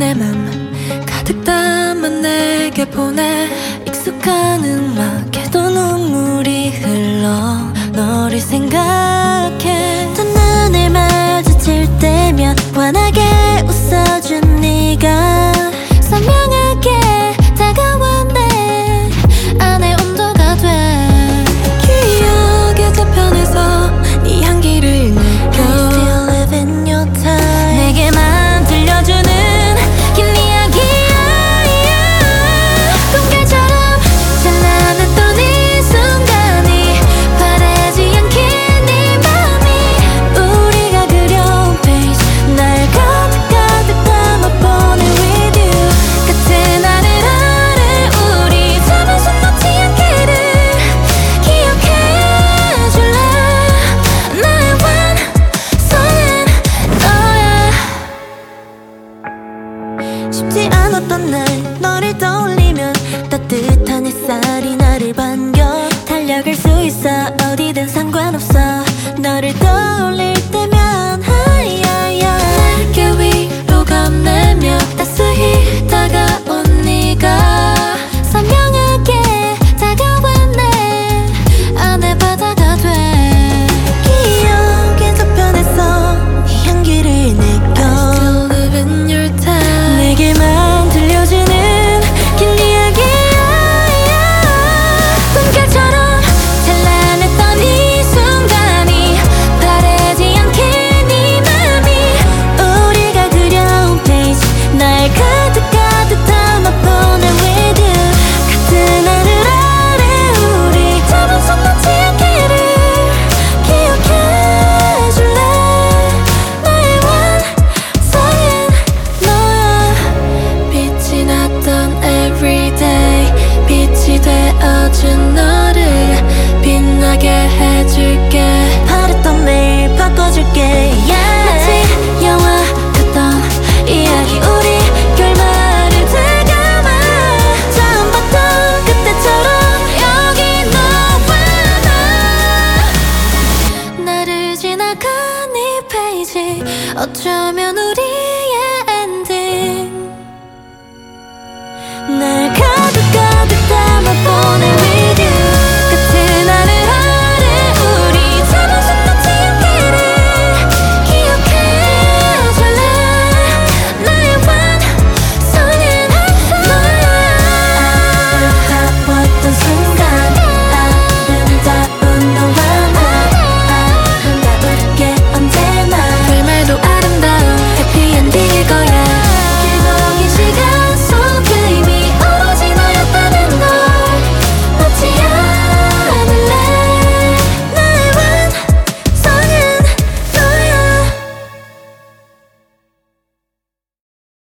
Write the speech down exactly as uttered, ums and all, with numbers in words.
내 맘 가득 담아 내게 보내. 익숙한 음악에도 눈물이 흘러 너를 생각해. 또 눈을 마주칠 때면 환하게 웃어준 네가 선명하게 다가와 내 안의 온도가 돼. 기억의 저편에서 네 향기를 느껴. I still live in your time. 내게만 들려주는 긴 이야기야. 꿈결처럼 찬란했던 이 순간이 바래지 않게 네 맘이 우리가 그려온 페이지 날 가득 가득 담아보내 with you. 같은 하늘 아래 우리 잠을 손 놓지 않기를 기억해줄래. 나의 완성은 너야. 쉽지 않았던 날 너를 떠올리면 따뜻한 햇살이 나를 반겨. 달려갈 수 있어 어디든 상관없어 너를 떠올릴 때면 하야야. 내게 위로 감내며 따스히